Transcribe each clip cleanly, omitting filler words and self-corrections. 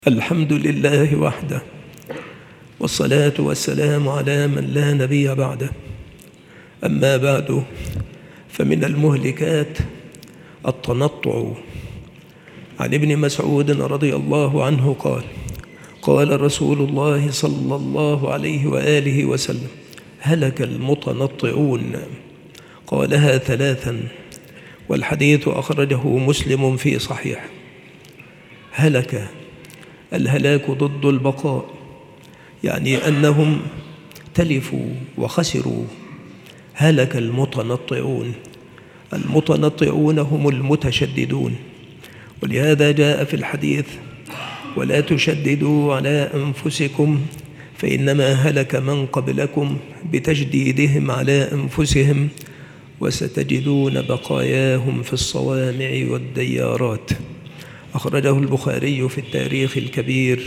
الحمد لله وحده، والصلاة والسلام على من لا نبي بعده. أما بعد، فمن المهلكات التنطع. عن ابن مسعود رضي الله عنه قال: قال رسول الله صلى الله عليه وآله وسلم: هلك المتنطعون. قالها ثلاثا، والحديث أخرجه مسلم في صحيح. هلك، الهلاك ضد البقاء، يعني أنهم تلفوا وخسروا. هلك المتنطعون. المتنطعون هم المتشددون، ولهذا جاء في الحديث: ولا تشددوا على أنفسكم فإنما هلك من قبلكم بتشديدهم على أنفسهم وستجدون بقاياهم في الصوامع والديارات. أخرجه البخاري في التاريخ الكبير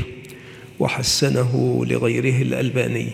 وحسنه لغيره الألباني.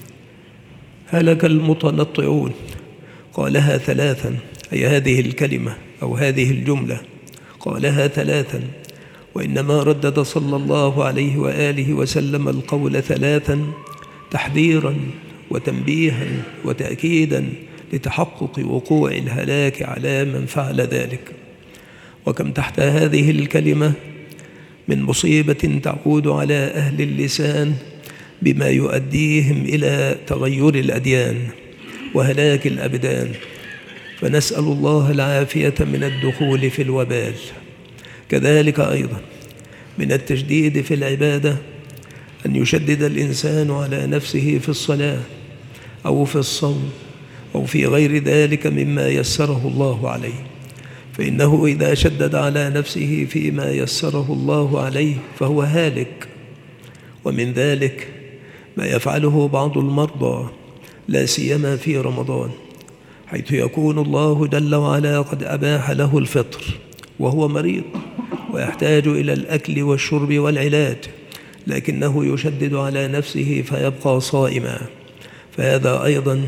هلك المتنطعون، قالها ثلاثا، أي هذه الكلمة أو هذه الجملة قالها ثلاثا، وإنما ردد صلى الله عليه وآله وسلم القول ثلاثا تحذيرا وتنبيها وتأكيدا لتحقق وقوع الهلاك على من فعل ذلك. وكم تحت هذه الكلمة من مصيبة تعود على أهل اللسان بما يؤديهم إلى تغير الأديان وهلاك الأبدان، فنسأل الله العافية من الدخول في الوبال. كذلك أيضا من التشديد في العبادة أن يشدد الإنسان على نفسه في الصلاة أو في الصوم أو في غير ذلك مما يسره الله عليه، فإنه إذا شدد على نفسه فيما يسره الله عليه فهو هالك. ومن ذلك ما يفعله بعض المرضى لا سيما في رمضان، حيث يكون الله جل وعلا قد أباح له الفطر وهو مريض ويحتاج إلى الأكل والشرب والعلاج، لكنه يشدد على نفسه فيبقى صائما، فهذا أيضا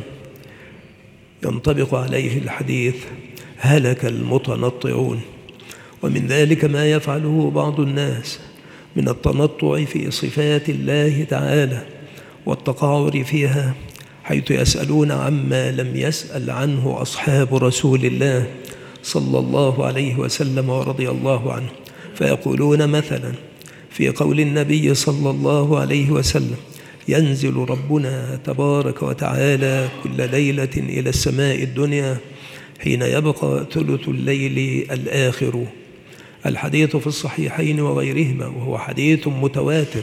ينطبق عليه الحديث: هلك المتنطعون. ومن ذلك ما يفعله بعض الناس من التنطع في صفات الله تعالى والتقاعر فيها، حيث يسألون عما لم يسأل عنه أصحاب رسول الله صلى الله عليه وسلم ورضي الله عنه، فيقولون مثلا في قول النبي صلى الله عليه وسلم: ينزل ربنا تبارك وتعالى كل ليلة إلى السماء الدنيا حين يبقى ثلث الليل الآخر. الحديث في الصحيحين وغيرهما، وهو حديث متواتر.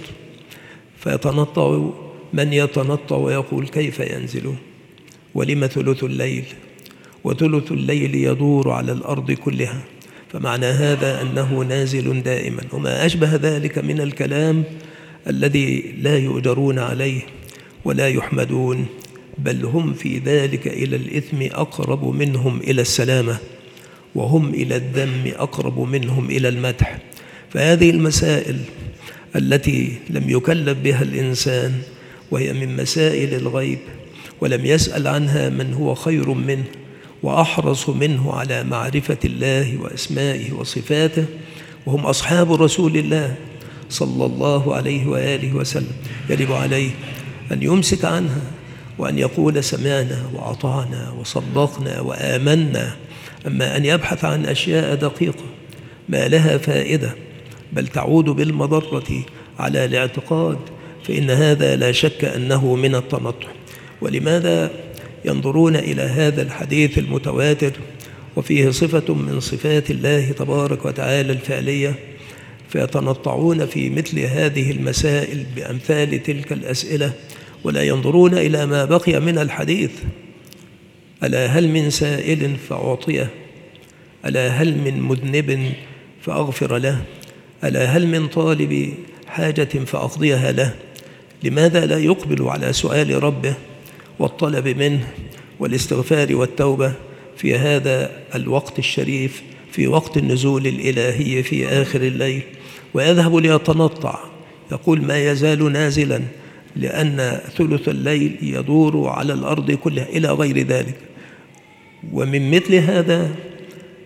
فيتنطع من يتنطع ويقول: كيف ينزل؟ ولم ثلث الليل؟ وثلث الليل يدور على الأرض كلها، فمعنى هذا أنه نازل دائما. وما أشبه ذلك من الكلام الذي لا يؤجرون عليه ولا يحمدون، بل هم في ذلك إلى الإثم أقرب منهم إلى السلامة، وهم إلى الذم أقرب منهم إلى المدح. فهذه المسائل التي لم يكلف بها الإنسان، وهي من مسائل الغيب، ولم يسأل عنها من هو خير منه وأحرص منه على معرفة الله وأسمائه وصفاته، وهم أصحاب رسول الله صلى الله عليه وآله وسلم، يجب عليه أن يمسك عنها وأن يقول: سمعنا وأطعنا وصدقنا وآمنا. أما أن يبحث عن أشياء دقيقة ما لها فائدة بل تعود بالمضرة على الاعتقاد، فإن هذا لا شك أنه من التنطع. ولماذا ينظرون إلى هذا الحديث المتواتر وفيه صفة من صفات الله تبارك وتعالى الفعلية، فيتنطعون في مثل هذه المسائل بأمثال تلك الأسئلة، ولا ينظرون إلى ما بقي من الحديث: ألا هل من سائل فأعطيه؟ ألا هل من مذنب فأغفر له؟ ألا هل من طالب حاجة فأقضيها له؟ لماذا لا يقبل على سؤال ربه والطلب منه والاستغفار والتوبة في هذا الوقت الشريف، في وقت النزول الإلهي في آخر الليل، ويذهب ليتنطع يقول: ما يزال نازلا لأن ثلث الليل يدور على الأرض كلها إلى غير ذلك؟ ومن مثل هذا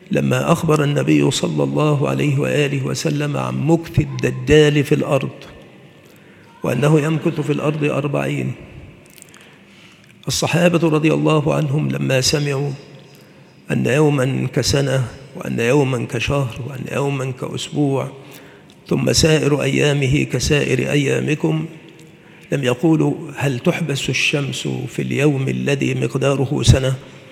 لما أخبر النبي صلى الله عليه وآله وسلم عن مكث الدجال في الأرض، وأنه يمكث في الأرض 40. الصحابة رضي الله عنهم لما سمعوا أن يوما كسنة، وأن يوما كشهر، وأن يوما كأسبوع، ثم سائر أيامه كسائر أيامكم، لم يقولوا هل تحبس الشمس في اليوم الذي مقداره سنة،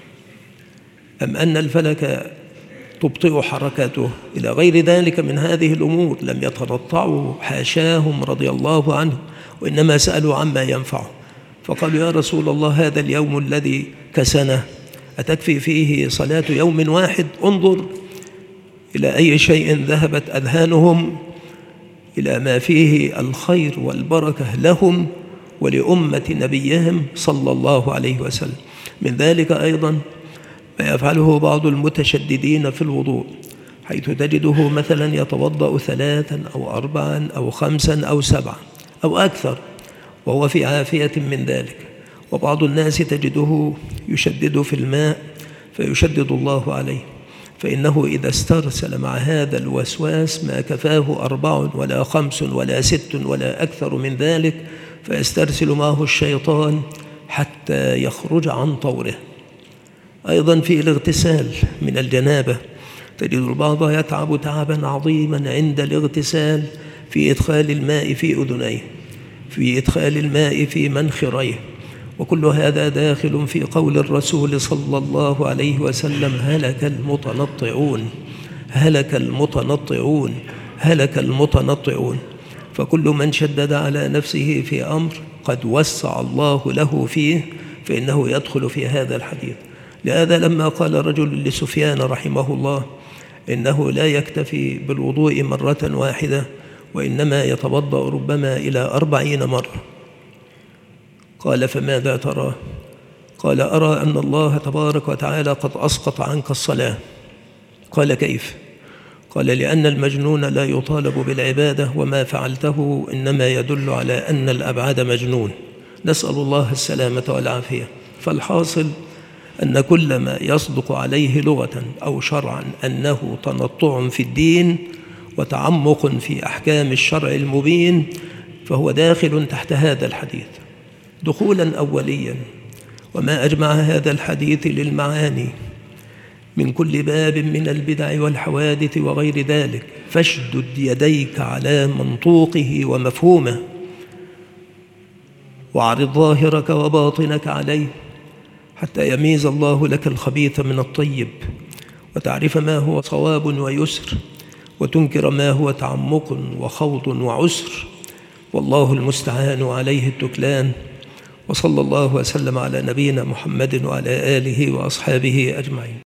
أم أن الفلك تبطئ حركاته، إلى غير ذلك من هذه الأمور. لم يتنطعوا، حاشاهم رضي الله عنه، وإنما سألوا عما ينفعه. فقالوا يا رسول الله هذا اليوم الذي كسنة أتكفي فيه صلاة يوم واحد؟ انظر إلى أي شيء ذهبت أذهانهم، إلى ما فيه الخير والبركة لهم ولأمة نبيهم صلى الله عليه وسلم. من ذلك أيضا ما يفعله بعض المتشددين في الوضوء، حيث تجده مثلا يتوضأ 3 أو 4 أو 5 أو 7 أو أكثر وهو في عافية من ذلك. وبعض الناس تجده يشدد في الماء فيشدد الله عليه، فإنه إذا استرسل مع هذا الوسواس ما كفاه 4 ولا 5 ولا 6 ولا أكثر من ذلك، فيسترسل معه الشيطان حتى يخرج عن طوره. أيضا في الاغتسال من الجنابة، تجد البعض يتعب تعبا عظيما عند الاغتسال في إدخال الماء في أذنيه، في إدخال الماء في منخريه، وكل هذا داخل في قول الرسول صلى الله عليه وسلم هلك المتنطعون، هلك المتنطعون، هلك المتنطعون. فكل من شدد على نفسه في أمر قد وسع الله له فيه فإنه يدخل في هذا الحديث. لهذا لما قال رجل لسفيان رحمه الله إنه لا يكتفي بالوضوء مرة واحدة وإنما يتوضأ ربما إلى 40 مرة، قال فماذا ترى؟ قال أرى أن الله تبارك وتعالى قد أسقط عنك الصلاة. قال كيف؟ قال لأن المجنون لا يطالب بالعبادة، وما فعلته إنما يدل على أن الأبعد مجنون. نسأل الله السلامة والعافية. فالحاصل أن كل ما يصدق عليه لغة أو شرعا أنه تنطع في الدين وتعمق في أحكام الشرع المبين فهو داخل تحت هذا الحديث دخولا أوليا. وما أجمع هذا الحديث للمعاني من كل باب من البدع والحوادث وغير ذلك، فاشدد يديك على منطوقه ومفهومه، وعرض ظاهرك وباطنك عليه حتى يميز الله لك الخبيث من الطيب، وتعرف ما هو صواب ويسر، وتنكر ما هو تعمق وخوض وعسر، والله المستعان عليه التكلان. وصلى الله وسلم على نبينا محمد وعلى آله وأصحابه أجمعين.